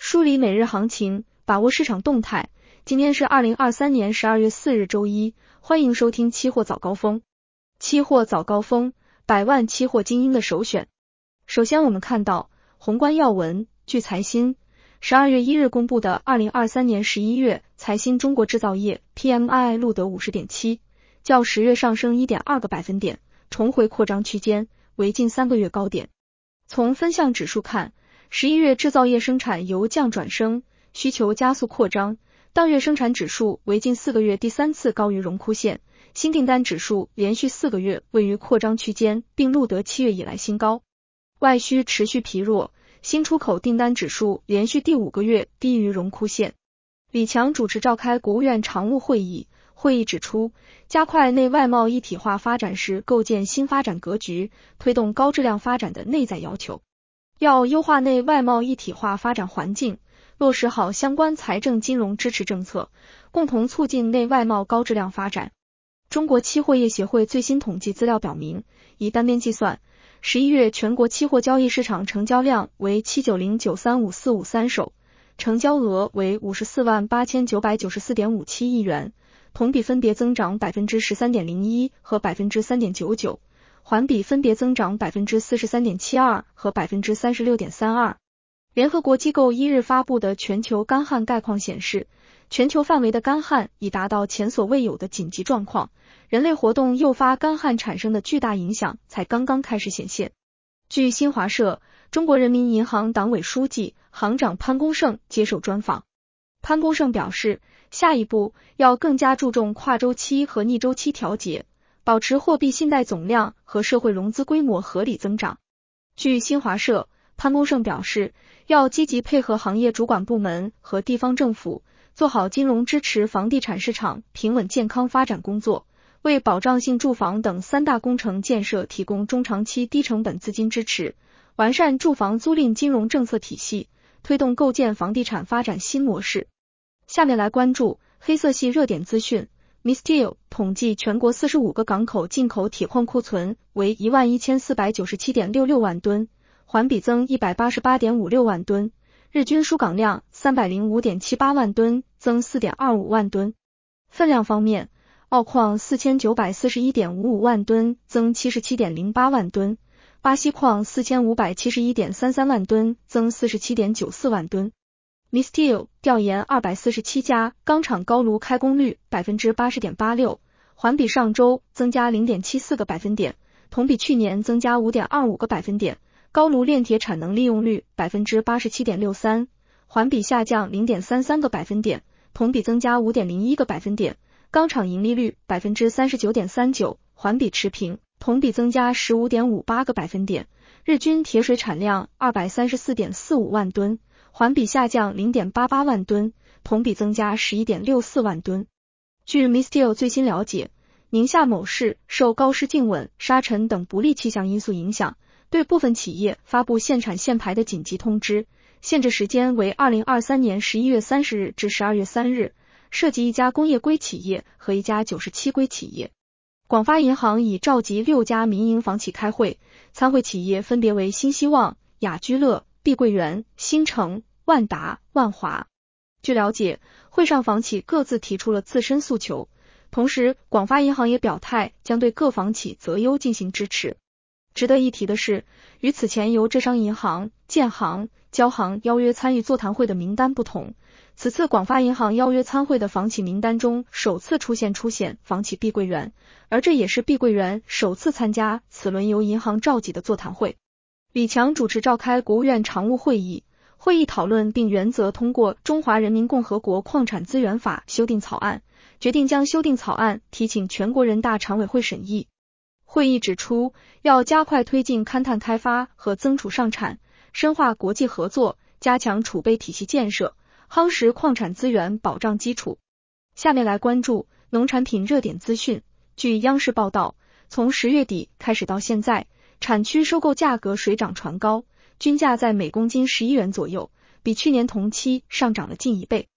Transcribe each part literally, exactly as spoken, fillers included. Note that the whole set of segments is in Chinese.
梳理每日行情，把握市场动态。今天是二零二三年十二月四日周一，欢迎收听期货早高峰。期货早高峰，百万期货精英的首选。首先我们看到宏观要闻，据财新十二月一日公布的二零二三年十一月财新中国制造业 P M I 录得 五十点七， 较十月上升 一点二个百分点，重回扩张区间，为近三个月高点。从分项指数看，十一月制造业生产由降转升，需求加速扩张，当月生产指数为近四个月第三次高于荣枯线，新订单指数连续四个月位于扩张区间，并录得七月以来新高。外需持续疲弱，新出口订单指数连续第五个月低于荣枯线。李强主持召开国务院常务会议，会议指出，加快内外贸一体化发展是构建新发展格局、推动高质量发展的内在要求。要优化内外贸一体化发展环境，落实好相关财政金融支持政策，共同促进内外贸高质量发展。中国期货业协会最新统计资料表明，以单边计算，十一月全国期货交易市场成交量为七九零九三五四五三手，成交额为五十四万八千九百九十四点五七亿元，同比分别增长 百分之十三点零一 和 百分之三点九九，环比分别增长 百分之四十三点七二 和 百分之三十六点三二。联合国机构一日发布的全球干旱概况显示，全球范围的干旱已达到前所未有的紧急状况，人类活动诱发干旱产生的巨大影响才刚刚开始显现。据新华社，中国人民银行党委书记、行长潘功胜接受专访。潘功胜表示，下一步要更加注重跨周期和逆周期调节，保持货币信贷总量和社会融资规模合理增长。据新华社，潘功胜表示，要积极配合行业主管部门和地方政府，做好金融支持房地产市场平稳健康发展工作，为保障性住房等三大工程建设提供中长期低成本资金支持，完善住房租赁金融政策体系，推动构建房地产发展新模式。下面来关注黑色系热点资讯。Misteel 统计全国四十五个港口进口铁矿库存为 一万一千四百九十七点六六万吨，环比增 一百八十八点五六万吨，日均输港量 三百零五点七八万吨，增 四点二五万吨。分量方面，澳矿 四千九百四十一点五五万吨，增 七十七点零八万吨，巴西矿 四千五百七十一点三三万吨，增 四十七点九四万吨。Misteel 调研二百四十七家钢厂高炉开工率 百分之八十点八六， 环比上周增加 零点七四个百分点，同比去年增加 五点二五个百分点。高炉炼铁产能利用率 百分之八十七点六三， 环比下降 零点三三个百分点，同比增加 五点零一个百分点。钢厂盈利率 百分之三十九点三九， 环比持平，同比增加 十五点五八个百分点。日均铁水产量 二百三十四点四五万吨，环比下降 零点八八万吨，同比增加 十一点六四万吨。据 Misteel 最新了解，宁夏某市受高湿静稳、沙尘等不利气象因素影响，对部分企业发布限产限排的紧急通知，限制时间为二零二三年十一月三十日至十二月三日，涉及一家工业硅企业和一家九十七硅企业。广发银行已召集六家民营房企开会，参会企业分别为新希望、雅居乐、碧桂园、新城、万达、万华。据了解，会上房企各自提出了自身诉求，同时广发银行也表态将对各房企择优进行支持。值得一提的是，与此前由浙商银行、建行、交行邀约参与座谈会的名单不同，此次广发银行邀约参会的房企名单中首次出现出现房企碧桂园，而这也是碧桂园首次参加此轮由银行召集的座谈会。李强主持召开国务院常务会议，会议讨论并原则通过《中华人民共和国矿产资源法》修订草案，决定将修订草案提请全国人大常委会审议。会议指出，要加快推进勘探开发和增储上产，深化国际合作，加强储备体系建设，夯实矿产资源保障基础。下面来关注农产品热点资讯。据央视报道，从十月底开始到现在，产区收购价格水涨船高，均价在每公斤十一元左右，比去年同期上涨了近一倍。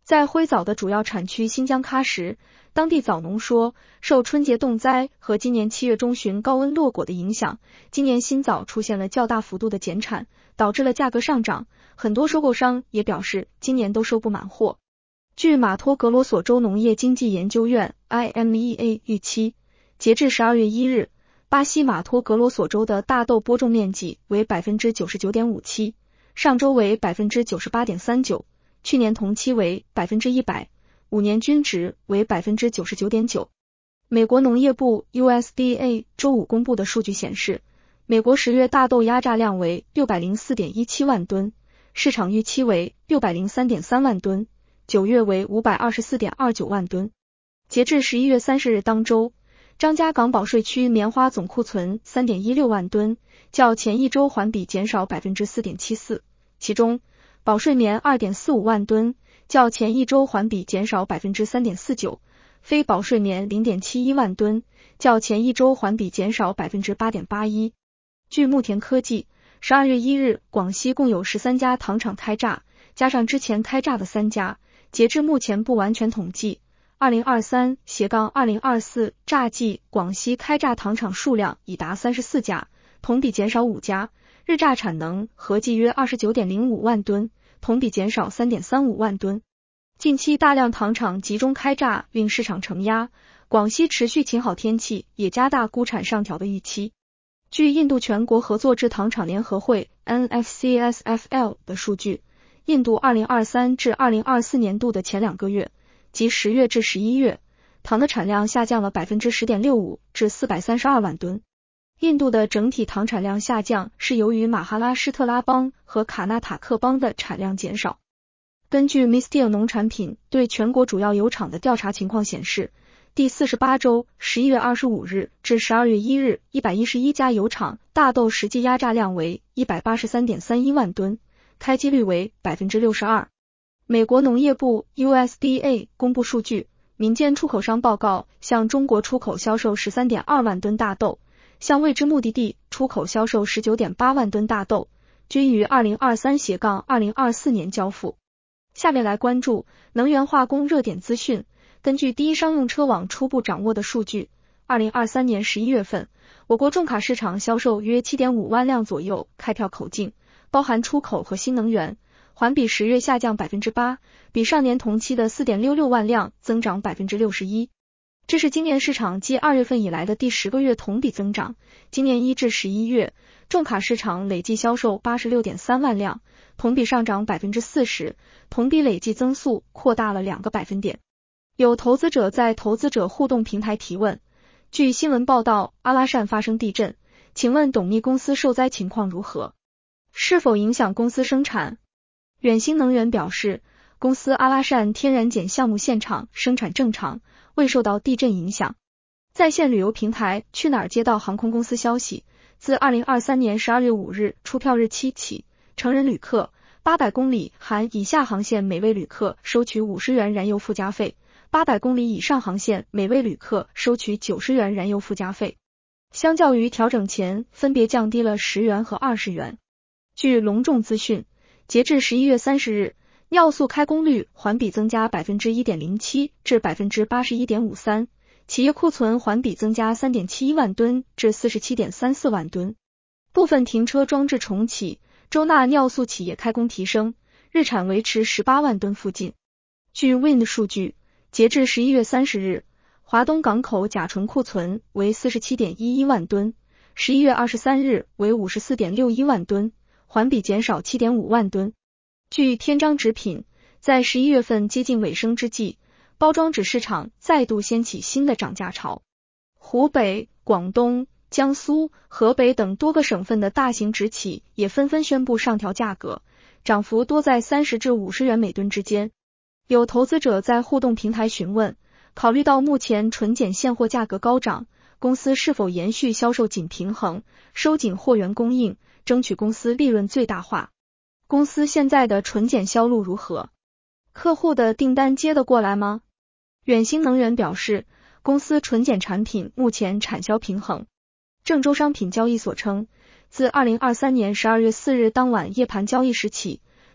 在灰枣的主要产区新疆喀什，当地枣农说，受春节冻灾和今年七月中旬高温落果的影响，今年新枣出现了较大幅度的减产，导致了价格上涨。很多收购商也表示，今年都收不满货。据马托格罗索州农业经济研究院 I M E A 预期，截至十二月一日，巴西马托格罗索州的大豆播种面积为 百分之九十九点五七， 上周为 百分之九十八点三九， 去年同期为 百分之一百， 五年均值为 百分之九十九点九。 美国农业部 U S D A 周五公布的数据显示，美国十月大豆压榨量为 六百零四点一七万吨，市场预期为 六百零三点三万吨，九月为 五百二十四点二九万吨。截至十一月三十日当周，张家港保税区棉花总库存 三点一六万吨，较前一周环比减少 百分之四点七四， 其中保税棉 二点四五万吨，较前一周环比减少 百分之三点四九， 非保税棉 零点七一万吨，较前一周环比减少 百分之八点八一。 据牧田科技，十二月一日，广西共有十三家糖厂开榨，加上之前开榨的三家，截至目前不完全统计，二零二三斜杠二零二四榨季广西开榨糖厂数量已达三十四家，同比减少五家，日榨产能合计约 二十九点零五万吨，同比减少 三点三五万吨。近期大量糖厂集中开榨，令市场承压，广西持续晴好天气也加大钴产上调的预期。据印度全国合作制糖厂联合会 N F C S F L 的数据，印度二零二三至二零二四年度的前两个月，即十月至十一月，糖的产量下降了 百分之十点六五 至四百三十二万吨。印度的整体糖产量下降是由于马哈拉施特拉邦和卡纳塔克邦的产量减少。根据 Mistil 农产品对全国主要油厂的调查情况显示，第四十八周十一月二十五日至十二月一日，一百一十一家油厂大豆实际压榨量为 一百八十三点三一万吨，开机率为 百分之六十二。 美国农业部 U S D A 公布数据，民间出口商报告向中国出口销售 十三点二万吨大豆，向未知目的地出口销售 十九点八万吨大豆，均于二零二三斜杠二零二四年交付。下面来关注能源化工热点资讯。根据第一商用车网初步掌握的数据，二零二三年十一月份，我国重卡市场销售约 七点五万辆左右，开票口径包含出口和新能源，环比十月下降 百分之八， 比上年同期的 四点六六万辆增长 百分之六十一。 这是今年市场继二月份以来的第十个月同比增长。今年一至十一月，重卡市场累计销售 八十六点三万辆，同比上涨 百分之四十， 同比累计增速扩大了两个百分点。有投资者在投资者互动平台提问，据新闻报道，阿拉善发生地震，请问董秘公司受灾情况如何？是否影响公司生产？远星能源表示，公司阿拉善天然碱项目现场生产正常，未受到地震影响。在线旅游平台去哪儿接到航空公司消息，自二零二三年十二月五日出票日期起，成人旅客八百公里含以下航线每位旅客收取五十元燃油附加费，八百公里以上航线每位旅客收取九十元燃油附加费，相较于调整前分别降低了十元和二十元。据隆重资讯，截至十一月三十日，尿素开工率环比增加 百分之一点零七 至 百分之八十一点五三， 企业库存环比增加 三点七一万吨至 四十七点三四万吨。部分停车装置重启，周纳尿素企业开工提升，日产维持十八万吨附近。据 W I N 的数据，截至十一月三十日，华东港口甲醇库存为 四十七点一一万吨，十一月二十三日为 五十四点六一万吨，环比减少 七点五万吨。据天章纸品，在十一月份接近尾声之际，包装纸市场再度掀起新的涨价潮。湖北、广东、江苏、河北等多个省份的大型纸企也纷纷宣布上调价格，涨幅多在三十至五十元每吨之间。有投资者在互动平台询问，考虑到目前纯碱现货价格高涨，公司是否延续销售紧平衡，收紧货源供应，争取公司利润最大化？公司现在的纯碱销路如何？客户的订单接得过来吗？远星能源表示，公司纯碱产品目前产销平衡。郑州商品交易所称，自二零二三年十二月四日当晚夜盘交易时起，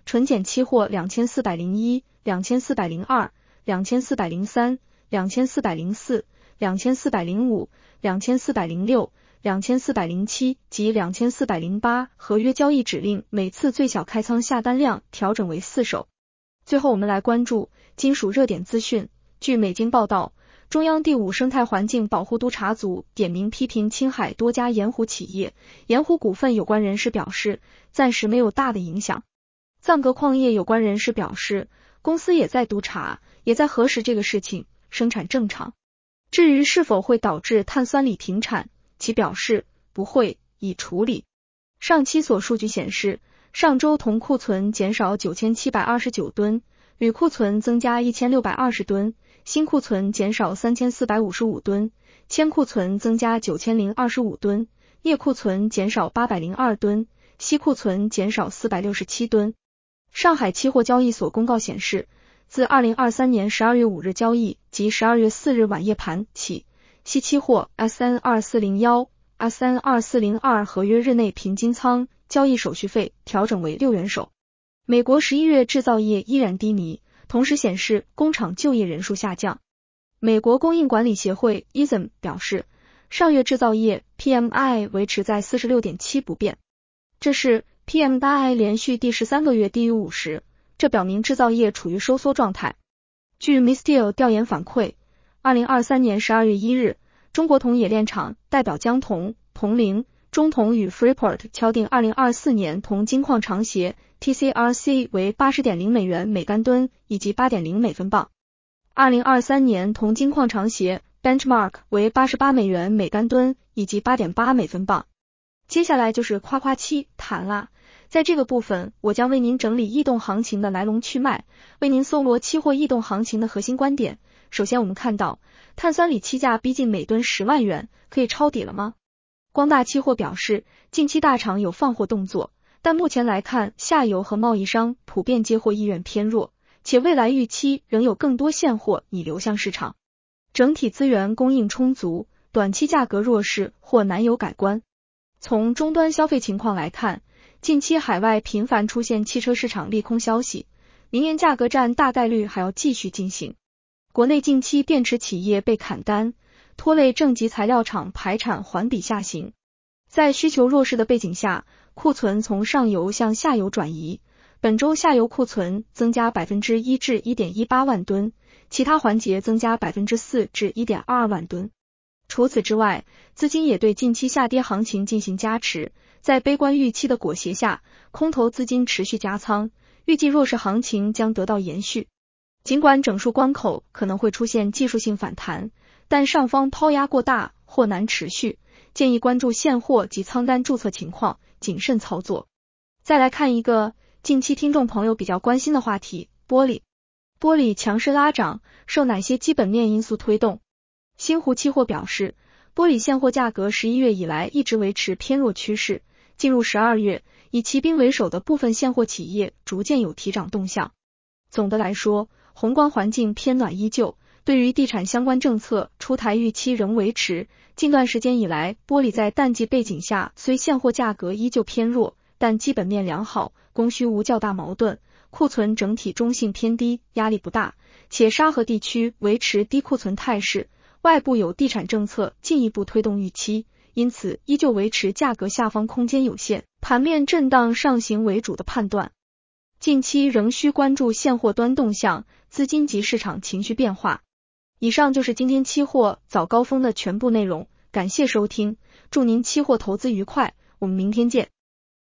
纯碱期货两千四百零一、两千四百零二、两千四百零三、两千四百零四、两千四百零五、两千四百零六、两千四百零七及两千四百零八合约交易指令每次最小开仓下单量调整为四手。最后我们来关注金属热点资讯。据美经报道，中央第五生态环境保护督察组点名批评青海多家盐湖企业，盐湖股份有关人士表示，暂时没有大的影响。藏格矿业有关人士表示，公司也在督查，也在核实这个事情，生产正常。至于是否会导致碳酸锂停产，其表示不会，已处理。上期所数据显示，上周铜库存减少九千七百二十九吨，铝库存增加一千六百二十吨，锌库存减少三千四百五十五吨，铅库存增加九千零二十五吨，镍库存减少八百零二吨，锡库存减少四百六十七吨。上海期货交易所公告显示，自二零二三年十二月五日交易及十二月四日晚夜盘起，锡期货 S N 二四零一、S N 二四零二 合约日内平均仓交易手续费调整为六元首。美国十一月制造业依然低迷，同时显示工厂就业人数下降。美国供应管理协会 I S M 表示，上月制造业 P M I 维持在 四十六点七 不变，这是 P M I 连续第十三个月低于五十，这表明制造业处于收缩状态。据 Misteel 调研反馈，二零二三年十二月一日，中国铜冶炼厂代表江铜、铜陵、中铜与 Freeport 敲定二零二四年铜金矿长协 T C R C 为 八十点零美元每干吨以及 八点零美分磅。二零二三年铜金矿长协 Benchmark 为八十八美元每干吨以及 八点八美分磅。接下来就是夸夸期谈啦，在这个部分我将为您整理异动行情的来龙去脉，为您搜罗期货异动行情的核心观点。首先我们看到，碳酸锂期价逼近每吨十万元，可以抄底了吗？光大期货表示，近期大厂有放货动作，但目前来看，下游和贸易商普遍接货意愿偏弱，且未来预期仍有更多现货拟流向市场，整体资源供应充足，短期价格弱势或难有改观。从终端消费情况来看，近期海外频繁出现汽车市场利空消息，明年价格战大概率还要继续进行。国内近期电池企业被砍单，拖累正极材料厂排产环比下行。在需求弱势的背景下，库存从上游向下游转移，本周下游库存增加 百分之一 至 一点一八万吨，其他环节增加 百分之四 至 一点二二万吨。除此之外，资金也对近期下跌行情进行加持，在悲观预期的裹挟下，空头资金持续加仓，预计弱势行情将得到延续。尽管整数关口可能会出现技术性反弹，但上方抛压过大或难持续，建议关注现货及仓单注册情况，谨慎操作。再来看一个近期听众朋友比较关心的话题，玻璃。玻璃强势拉涨，受哪些基本面因素推动？新湖期货表示，玻璃现货价格十一月以来一直维持偏弱趋势，进入十二月，以骑兵为首的部分现货企业逐渐有提涨动向。总的来说，宏观环境偏暖依旧，对于地产相关政策出台预期仍维持。近段时间以来，玻璃在淡季背景下，虽现货价格依旧偏弱，但基本面良好，供需无较大矛盾，库存整体中性偏低，压力不大，且沙河地区维持低库存态势，外部有地产政策进一步推动预期，因此依旧维持价格下方空间有限，盘面震荡上行为主的判断。近期仍需关注现货端动向，资金及市场情绪变化。以上就是今天期货早高峰的全部内容，感谢收听，祝您期货投资愉快，我们明天见。